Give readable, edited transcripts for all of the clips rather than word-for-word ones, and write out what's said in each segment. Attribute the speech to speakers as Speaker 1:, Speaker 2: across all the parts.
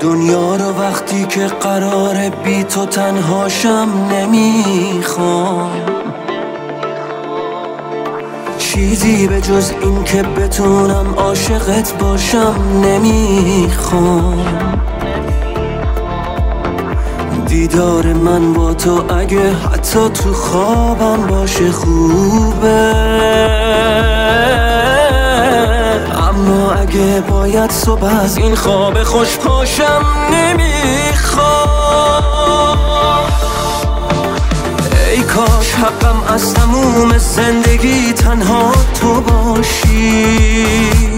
Speaker 1: دنیا رو وقتی که قراره بی تو تنهاشم نمیخوام، چیزی به جز این که بتونم عاشقت باشم نمیخوام. دیدار من با تو اگه حتی تو خوابم باشه خوبه، اما اگه باید صبح از این خواب خوش پاشم نمیخوام. ای کاش حقم از تموم زندگی تنها تو باشی،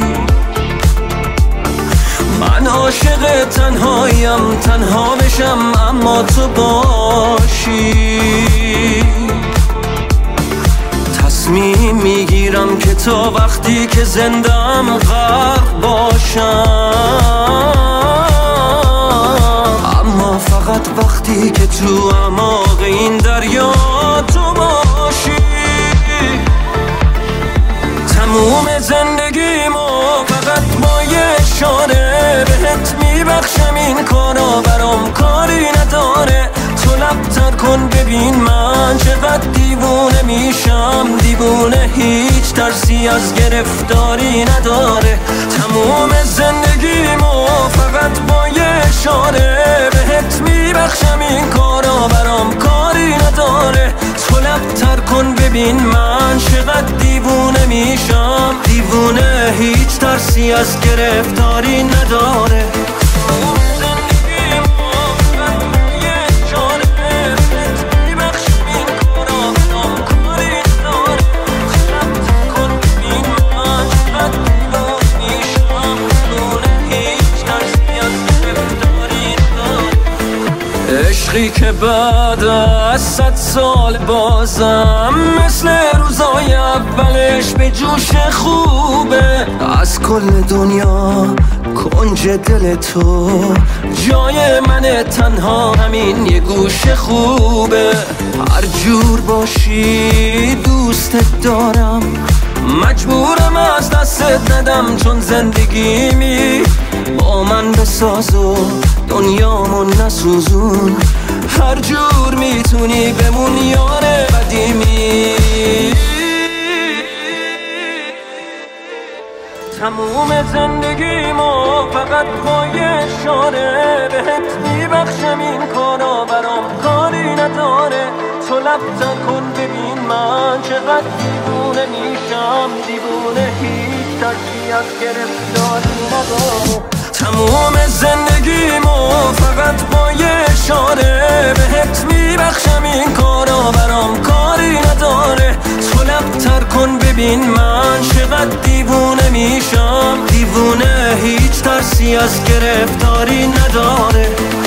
Speaker 1: من عاشق تنهایم، تنها بشم اما تو باشی. تصمیم میگیرم که تا وقتی که زندم غرق باشم، اما فقط وقتی که تو اعماق این دریا تو باشی. تموم زندگیمو فقط با یه اشاره بهت میبخشم، این کارا برام کاری نداره. تو لب‌تر کن ببین من چقدر دیوونه میشم، دیوونه هیچ ترسی از گرفتاری نداره. تموم زندگیمو فقط با یه اشاره بهت میبخشم، این کارا برام کاری نداره. تو لب‌تر کن ببین من چقدر دیوونه میشم، دیوونه هیچ ترسی از گرفتاری نداره. عشقی که بعد از 100 سال بازم مثل روزای اولش به جوش خوبه. از کل دنیا کنج دل تو جای من، تنها همین یه گوش خوبه. هر جور باشی دوستت دارم، مجبورم از دستت ندم، چون زندگیمی با من بساز و دنیامو نسوزون. هر جور میتونی بمون یار قدیمی. تموم زندگیمو فقط با یه اشاره بهت میبخشم، این کارا برام کاری نداره. تو لب‌تر کن ببین من چقدر دیوونه میشم، دیوونه هیچ ترسی از گرفتاری نداره. تموم زندگیمو فقط با یه اشاره بهت میبخشم، این کارا برام کاری نداره. تو لب‌تر کن ببین من چقدر دیوونه میشم، دیوونه هیچ ترسی از گرفتاری نداره.